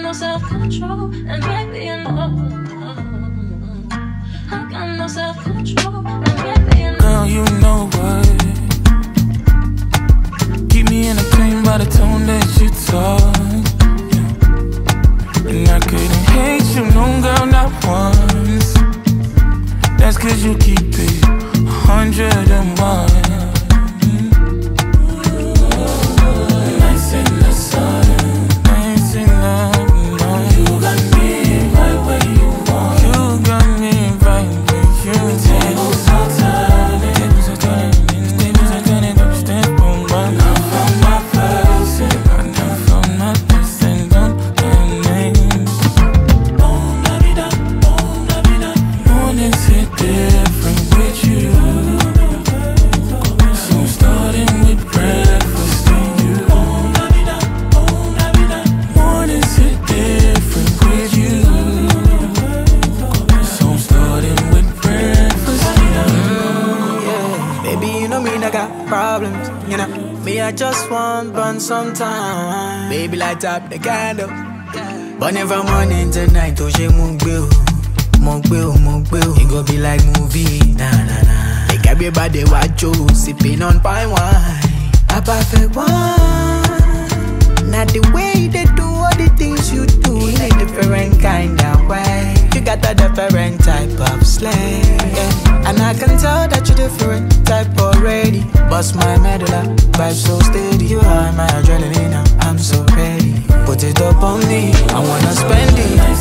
no self-control, and baby you know I got no self-control, and baby you know. Girl, you know what? Keep me entertained by the tone that you talk, yeah. And I couldn't hate you, no girl, not once. That's 'cause you keep it 101. Nights in the sun, nights in the night. You got me right where you want. You got me right where you want. Tables are turning, tables are turning, tables are turning up, step on my. I found my person, I found my person, don't name. Boom, la di da, boom, la di da. Mornings hit different with you. So starting with breakfast and you. Boom, la di da, boom, la di da. Mornings hit different with you. So starting with breakfast and you. Yeah, baby, you know me, I got problems. You know, me, I just want burn some time. Baby, light up the candle. Burning from morning to night, oh, she mungbe. It go be like movie, nah. Make everybody watch you, sipping on fine wine. A perfect one. Not the way they do all the things you do in a different kind of way. You got a different type of slang, yeah. And I can tell that you're different type already. Bust my medulla, vibe so steady. You are my adrenaline, I'm so ready. Put it up on me, I wanna spend it.